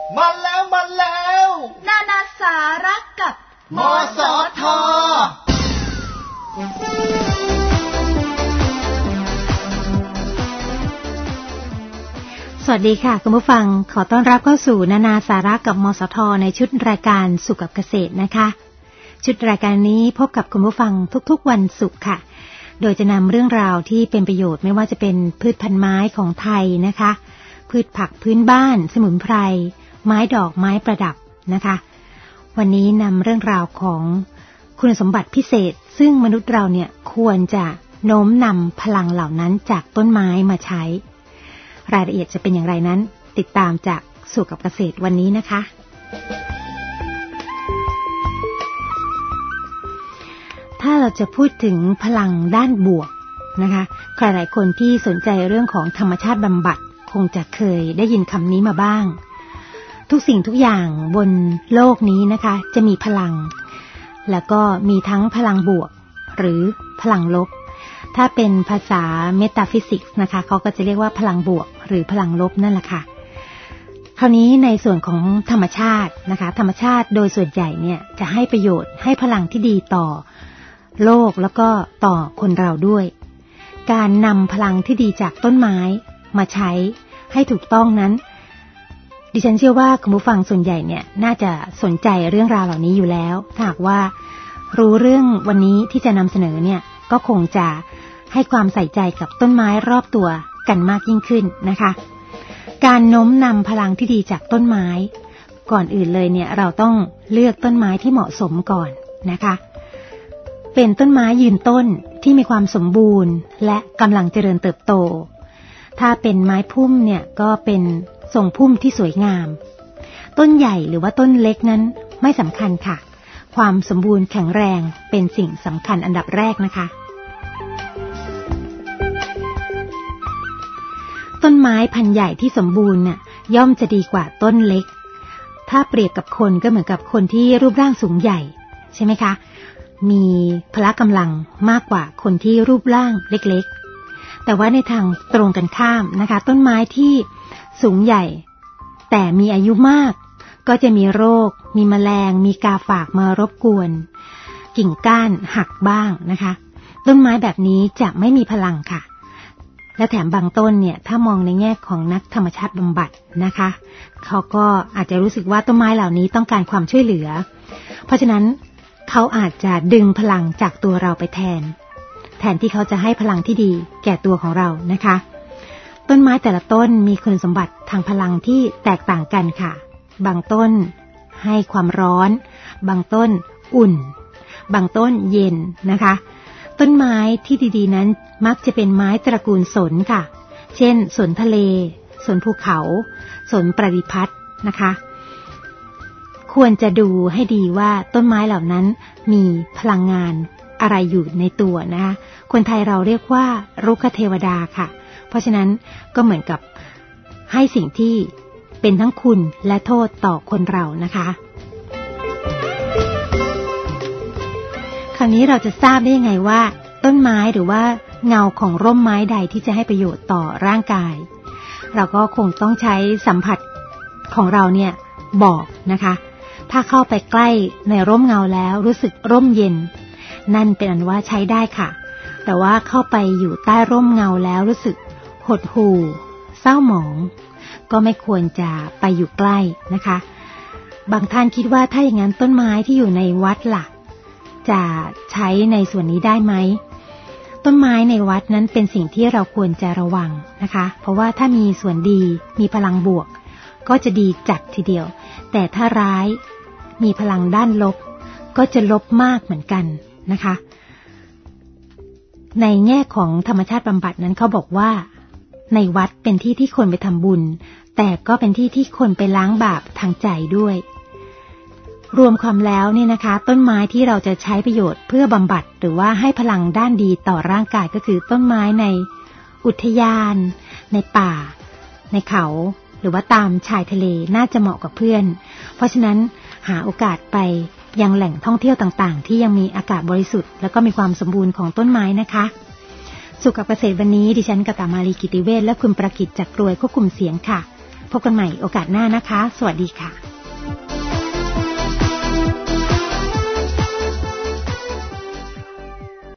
มาแล้วนานาสาระกับมสท. สวัสดีค่ะคุณผู้ฟังขอต้อนรับเข้าสู่นานาสาระกับมสท.ในชุดรายการสุขกับเกษตรนะคะชุดรายการนี้พบกับคุณผู้ฟังทุกๆวันศุกร์ค่ะโดยจะนำเรื่องราวที่เป็นประโยชน์ไม่ว่าจะเป็นพืชพันธุ์ไม้ของไทยนะคะพืชผักพื้นบ้านสมุนไพรไม้ดอกไม้ประดับนะคะวันนี้นำเรื่องราวของคุณสมบัติพิเศษซึ่งมนุษย์เราเนี่ยควรจะโน้มนำพลังเหล่านั้นจากต้นไม้มาใช้รายละเอียดจะเป็นอย่างไรนั้นติดตามจากสู่กับเกษตรวันนี้นะคะถ้าเราจะพูดถึงพลังด้านบวกนะคะใครหลายคนที่สนใจเรื่องของธรรมชาติบำบัดคงจะเคยได้ยินคำนี้มาบ้างทุกสิ่งทุกอย่างบนโลกนี้นะคะจะมีพลังแล้วก็มีทั้งพลังบวกหรือพลังลบถ้าเป็นภาษาเมตาฟิสิกส์นะคะเขาก็จะเรียกว่าพลังบวกหรือพลังลบนั่นแหละค่ะคราวนี้ในส่วนของธรรมชาตินะคะธรรมชาติโดยส่วนใหญ่เนี่ยจะให้ประโยชน์ให้พลังที่ดีต่อโลกแล้วก็ต่อคนเราด้วยการนำพลังที่ดีจากต้นไม้มาใช้ให้ถูกต้องนั้นดิฉันเชื่อว่าคุณผู้ฟังส่วนใหญ่เนี่ยน่าจะสนใจเรื่องราวเหล่านี้อยู่แล้วถ้าหากว่ารู้เรื่องวันนี้ที่จะนำเสนอเนี่ยก็คงจะให้ความใส่ใจกับต้นไม้รอบตัวกันมากยิ่งขึ้นนะคะการโน้มนำพลังที่ดีจากต้นไม้ก่อนอื่นเลยเนี่ยเราต้องเลือกต้นไม้ที่เหมาะสมก่อนนะคะเป็นต้นไม้ยืนต้นที่มีความสมบูรณ์และกำลังเจริญเติบโตถ้าเป็นไม้พุ่มเนี่ยก็เป็นทรงพุ่มที่สวยงามต้นใหญ่หรือว่าต้นเล็กนั้นไม่สำคัญค่ะความสมบูรณ์แข็งแรงเป็นสิ่งสำคัญอันดับแรกนะคะต้นไม้พันธุ์ใหญ่ที่สมบูรณ์น่ะย่อมจะดีกว่าต้นเล็กถ้าเปรียบกับคนก็เหมือนกับคนที่รูปร่างสูงใหญ่ใช่ไหมคะมีพละกำลังมากกว่าคนที่รูปร่างเล็กๆแต่ว่าในทางตรงกันข้ามนะคะต้นไม้ที่สูงใหญ่แต่มีอายุมากก็จะมีโรคมีแมลงมีกาฝากมารบกวนกิ่งก้านหักบ้างนะคะต้นไม้แบบนี้จะไม่มีพลังค่ะและแถมบางต้นเนี่ยถ้ามองในแง่ของนักธรรมชาติบำบัดนะคะเขาก็อาจจะรู้สึกว่าต้นไม้เหล่านี้ต้องการความช่วยเหลือเพราะฉะนั้นเขาอาจจะดึงพลังจากตัวเราไปแทนที่เขาจะให้พลังที่ดีแก่ตัวของเรานะคะต้นไม้แต่ละต้นมีคุณสมบัติทางพลังที่แตกต่างกันค่ะบางต้นให้ความร้อนบางต้นอุ่นบางต้นเย็นนะคะต้นไม้ที่ดีๆนั้นมักจะเป็นไม้ตระกูลสนค่ะเช่นสนทะเลสนภูเขาสนประดิพัฒน์นะคะควรจะดูให้ดีว่าต้นไม้เหล่านั้นมีพลังงานอะไรอยู่ในตัวนะคะคนไทยเราเรียกว่ารุกขเทวดาค่ะเพราะฉะนั้นก็เหมือนกับให้สิ่งที่เป็นทั้งคุณและโทษต่อคนเรานะคะคราวนี้เราจะทราบได้ยังไงว่าต้นไม้หรือว่าเงาของร่มไม้ใดที่จะให้ประโยชน์ต่อร่างกายเราก็คงต้องใช้สัมผัสของเราเนี่ยบอกนะคะถ้าเข้าไปใกล้ในร่มเงาแล้วรู้สึกร่มเย็นนั่นเป็นอันว่าใช้ได้ค่ะแต่ว่าเข้าไปอยู่ใต้ร่มเงาแล้วรู้สึกหดหู่เศร้าหมองก็ไม่ควรจะไปอยู่ใกล้นะคะบางท่านคิดว่าถ้าอย่างนั้นต้นไม้ที่อยู่ในวัดล่ะจะใช้ในส่วนนี้ได้ไหมต้นไม้ในวัดนั้นเป็นสิ่งที่เราควรจะระวังนะคะเพราะว่าถ้ามีส่วนดีมีพลังบวกก็จะดีจัดทีเดียวแต่ถ้าร้ายมีพลังด้านลบก็จะลบมากเหมือนกันนะคะในแง่ของธรรมชาติบำบัดนั้นเขาบอกว่าในวัดเป็นที่ที่คนไปทำบุญแต่ก็เป็นที่ที่คนไปล้างบาปทางใจด้วยรวมความแล้วเนี่ยนะคะต้นไม้ที่เราจะใช้ประโยชน์เพื่อบำบัดหรือว่าให้พลังด้านดีต่อร่างกายก็คือต้นไม้ในอุทยานในป่าในเขาหรือว่าตามชายทะเลน่าจะเหมาะกับเพื่อนเพราะฉะนั้นหาโอกาสไปยังแหล่งท่องเที่ยวต่างๆที่ยังมีอากาศบริสุทธิ์แล้วก็มีความสมบูรณ์ของต้นไม้นะคะสุขกับเกษตรวันนี้ดิฉันกตมาลีกิติเวชและคุณประกิตจักรรวยควบคุมเสียงค่ะพบกันใหม่โอกาสหน้านะคะสวัสดีค่ะ